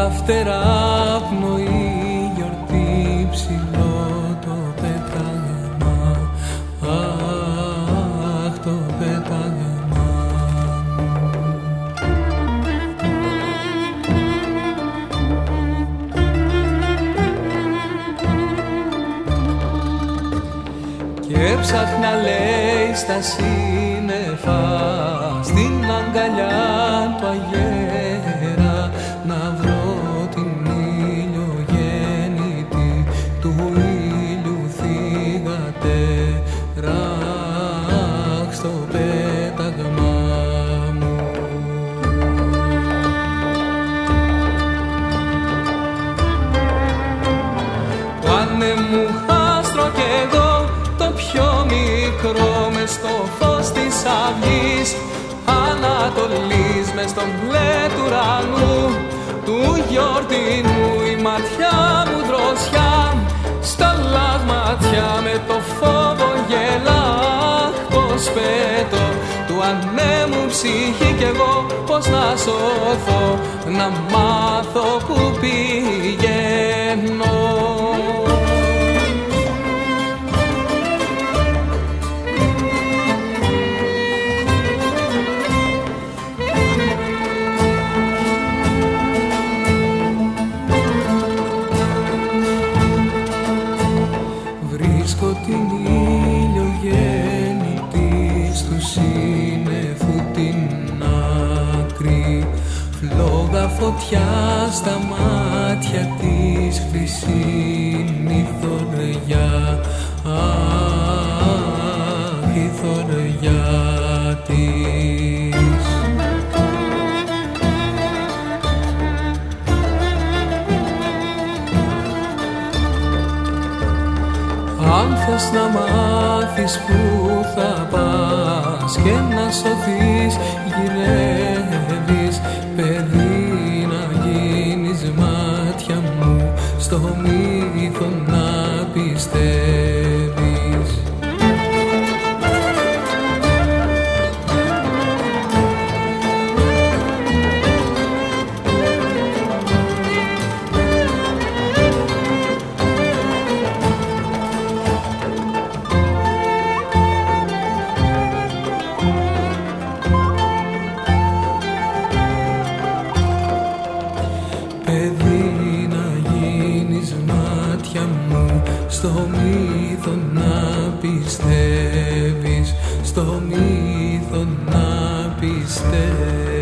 φτερά πνοή γιορτή ψηλό το πέταγμα, αχ το πέταγμα. Και έψαχνα λέει στα σύννεφα, στην αγκαλιά του αγέρα, να βρω την ηλιογέννητη του ήλιου θυγατέρα, αχ στο πέταγμα μου. Το ανέμου άστρο κι εγώ, το πιο μικρό, μες στο φως της αυγής Ανατολής, μες στον μπλε του ουρανού του γιορτινού, η ματιά μου δροσιά στα λαγματιά, με το φόβο γελά, πως πέτω του ανέμου ψυχή κι εγώ, πως να σωθώ, να μάθω που πηγαίνω. Την ηλιογέννητη του σύννεφου την άκρη, φλόγα φωτιά στα μάτια της, χρυσίνη θωριά, αχ η θωριά της. Αν θες να μάθεις που θα πας και να σωθείς, γυρεύεις παιδί να γίνεις, μάτια μου στο μύθο να πιστεύεις. Στο μύθο να πιστεύεις, στο μύθο να πιστεύεις.